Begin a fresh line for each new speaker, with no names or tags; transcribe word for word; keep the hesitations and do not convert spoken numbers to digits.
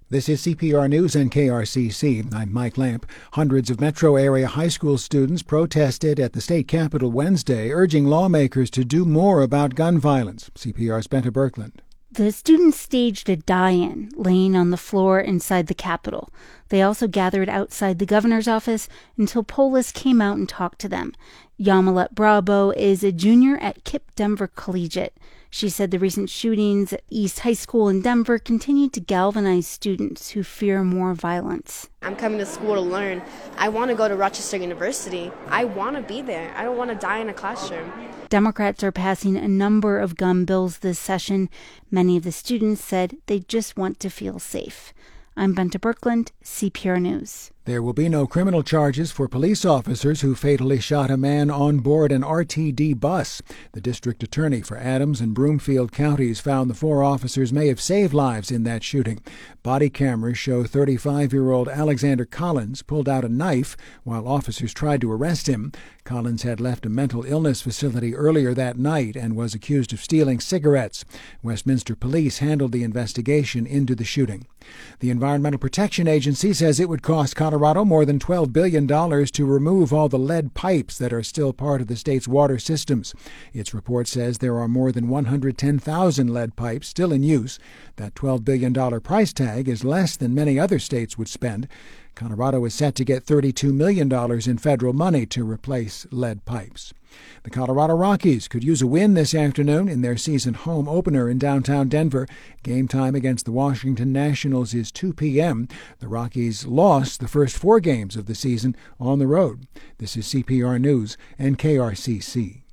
This is C P R News and K R C C. I'm Mike Lamp. Hundreds of metro area high school students protested at the state capitol Wednesday, urging lawmakers to do more about gun violence. C P R's Benta Birkland.
The students staged a die-in, laying on the floor inside the Capitol. They also gathered outside the governor's office until Polis came out and talked to them. Yamilet Bravo is a junior at KIPP Denver Collegiate. She said the recent shootings at East High School in Denver continue to galvanize students who fear more violence.
I'm coming to school to learn. I want to go to Rochester University. I want to be there. I don't want to die in a classroom.
Democrats are passing a number of gun bills this session. Many of the students said they just want to feel safe. I'm Benta Birkland, C P R News.
There will be no criminal charges for police officers who fatally shot a man on board an R T D bus. The district attorney for Adams and Broomfield counties found the four officers may have saved lives in that shooting. Body cameras show thirty-five-year-old Alexander Collins pulled out a knife while officers tried to arrest him. Collins had left a mental illness facility earlier that night and was accused of stealing cigarettes. Westminster police handled the investigation into the shooting. The Environmental Protection Agency says it would cost Colorado more than twelve billion dollars to remove all the lead pipes that are still part of the state's water systems. Its report says there are more than one hundred ten thousand lead pipes still in use. That twelve billion dollars price tag is less than many other states would spend. Colorado is set to get thirty-two million dollars in federal money to replace lead pipes. The Colorado Rockies could use a win this afternoon in their season home opener in downtown Denver. Game time against the Washington Nationals is two p.m. The Rockies lost the first four games of the season on the road. This is C P R News and K R C C.